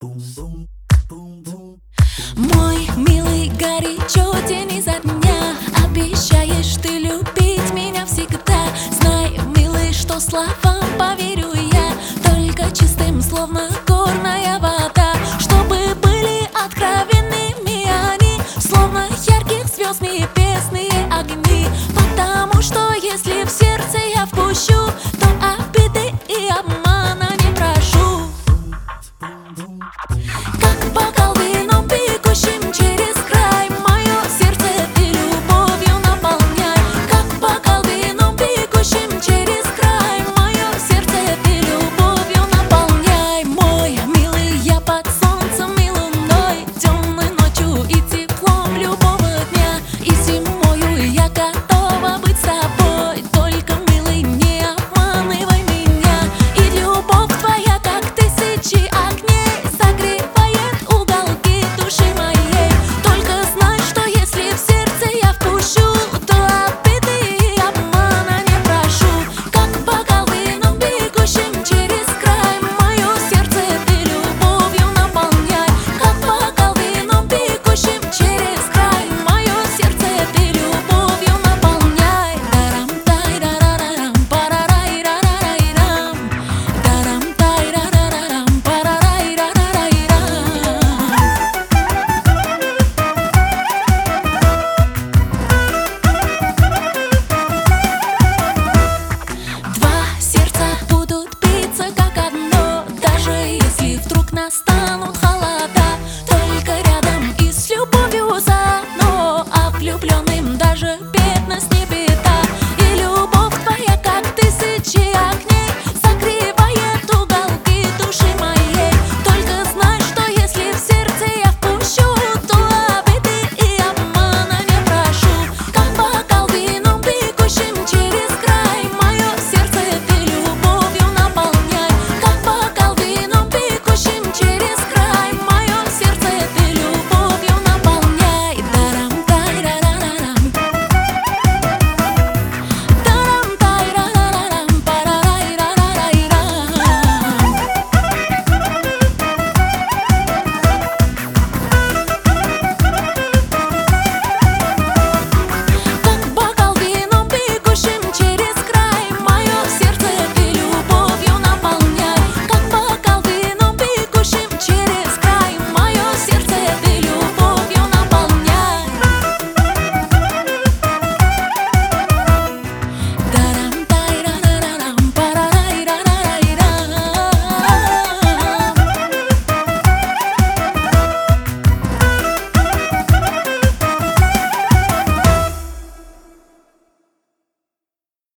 Мой милый, горячо день изо дня. Обещаешь ты любить меня всегда. Знай, милый, что словам поверю я, только чистым, словно горная вода. Чтобы были откровенными они, словно ярких звезд небесные огни. Потому что если в сердце я впущу, то обиды и обмана не прошу. Как бокал вином бегущим через край, мое сердце ты любовью наполняй. Как бокал вином бегущим через край, мое сердце ты любовью наполняй. Мой милый, я под солнцем и луной, темной ночью и теплом любого дня. И зимою я готова быть с тобой, только, милый, не обманывай меня. И любовь твоя, как тысячи огней, согревает уголки души моей. Только знай, что если в сердце я впущу, то обиды и обмана не прошу. Как бокал вином бегущим через край, мое сердце ты любовью наполняй. Как бокал вином бегущим через край, мое сердце ты любовью наполняй. Дарам-тай, дарарарам, парарай-рарарайрам. Дарам-тай, дарарарам, парарай-рарарайрам. Два сердца будут биться как одно, даже если вдруг настанут холода.